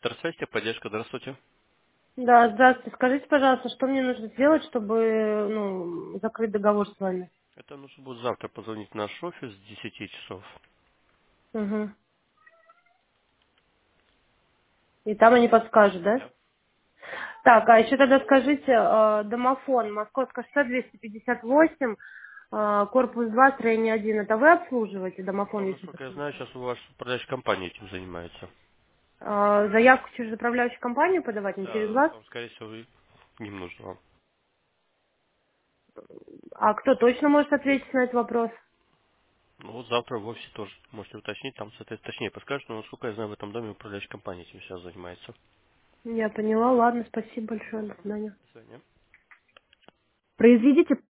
Здравствуйте, поддержка, здравствуйте. Да, здравствуйте. Скажите, пожалуйста, что мне нужно сделать, чтобы закрыть договор с вами? Это нужно будет завтра позвонить в наш офис с 10 часов. Угу. И там они подскажут, да? Да. Так, а еще тогда скажите, домофон, Московское шоссе 258, корпус 2, строение 1, это вы обслуживаете домофон, Ну, если насколько я знаю, подключен? сейчас у вас управляющая компания этим занимается. Заявку через управляющую компанию подавать, не через Да, вас? там, скорее всего, и не нужно вам. А кто точно может ответить на этот вопрос? Ну, вот завтра в офисе тоже можете уточнить, там, соответственно, точнее подскажут, но, насколько я знаю, в этом доме управляющая компания этим сейчас занимается. Я поняла, ладно, спасибо большое, до Добро. свидания. До свидания. Произведите